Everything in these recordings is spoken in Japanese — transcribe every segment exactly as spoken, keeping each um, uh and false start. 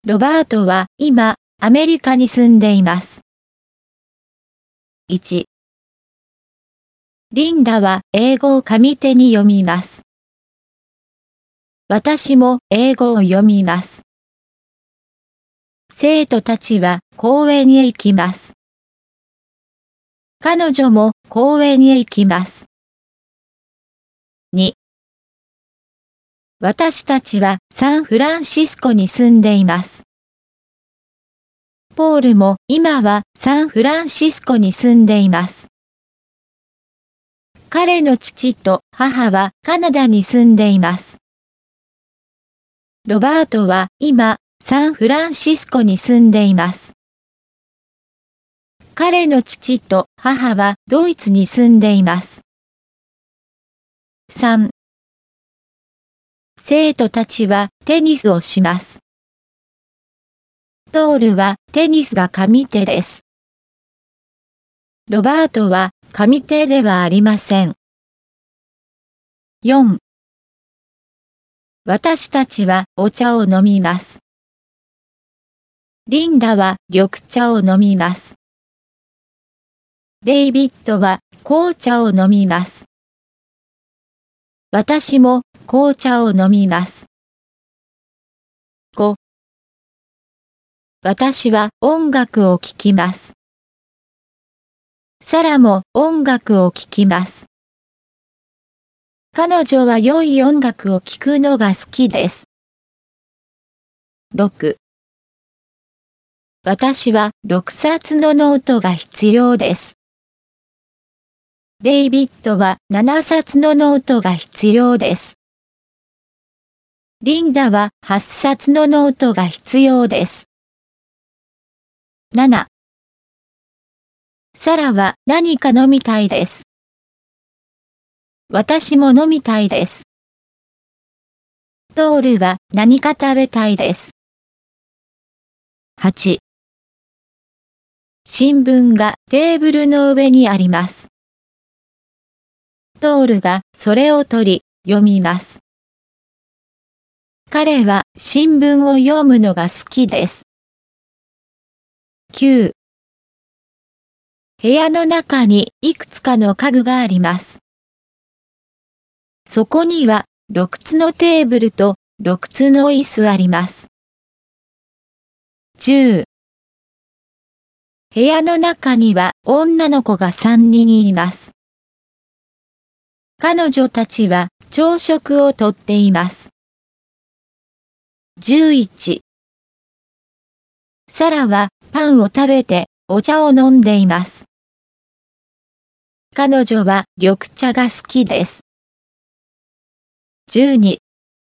ロバートは今、アメリカに住んでいます。いち、リンダは英語を上手に読みます。私も英語を読みます。生徒たちは公園へ行きます。彼女も公園へ行きます。に、私たちはサンフランシスコに住んでいます。ポールも今はサンフランシスコに住んでいます。彼の父と母はカナダに住んでいます。ロバートは今、サンフランシスコに住んでいます。彼の父と母はドイツに住んでいます。さん、生徒たちはテニスをします。トールはテニスが上手です。ロバートは上手ではありません。よん、私たちはお茶を飲みます。リンダは緑茶を飲みます。デイビッドは紅茶を飲みます。私も紅茶を飲みます。ご、私は音楽を聴きます。サラも音楽を聴きます。彼女は良い音楽を聴くのが好きです。ろく、私はろくさつのノートが必要です。デイビッドはななさつのノートが必要です。リンダははっさつのノートが必要です。なな、サラは何か飲みたいです。私も飲みたいです。トールは何か食べたいです。はち、新聞がテーブルの上にあります。トールがそれを取り、読みます。彼は新聞を読むのが好きです。きゅう、部屋の中にいくつかの家具があります。そこにはろくつのテーブルとろくつの椅子あります。じゅう、部屋の中には女の子がさんにんいます。彼女たちは朝食をとっています。じゅういち、サラはパンを食べてお茶を飲んでいます。彼女は緑茶が好きです。じゅうに、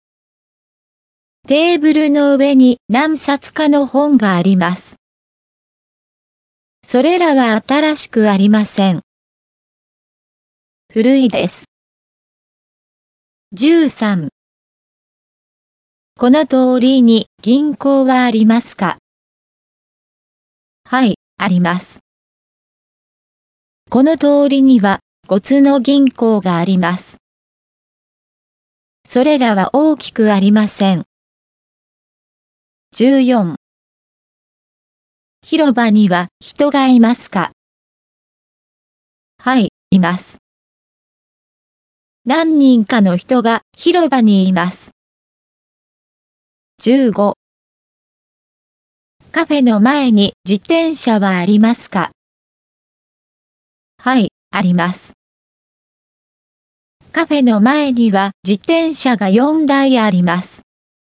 テーブルの上に何冊かの本があります。それらは新しくありません。古いです。じゅうさん、この通りに銀行はありますか？はい、あります。この通りにはごつの銀行があります。それらは大きくありません。じゅうよん、広場には人がいますか？はい、います。何人かの人が広場にいます。じゅうご、カフェの前に自転車はありますか？はい、あります。カフェの前には自転車がよんだいあります。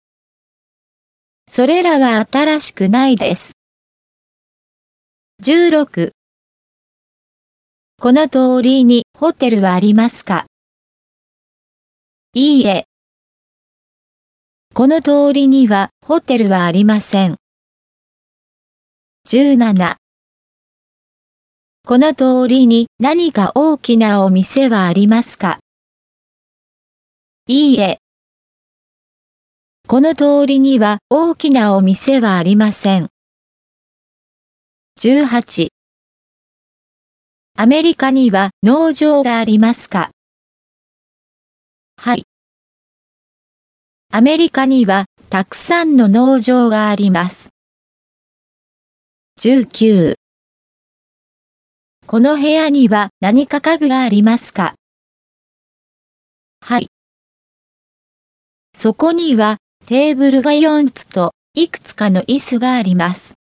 それらは新しくないです。じゅうろく、この通りにホテルはありますか？いいえ。この通りにはホテルはありません。じゅうなな、この通りに何か大きなお店はありますか？いいえ。この通りには大きなお店はありません。じゅうはち、アメリカには農場がありますか？はい。アメリカにはたくさんの農場があります。 じゅうきゅう。この部屋には何か家具がありますか？はい。そこにはテーブルがよっつといくつかの椅子があります。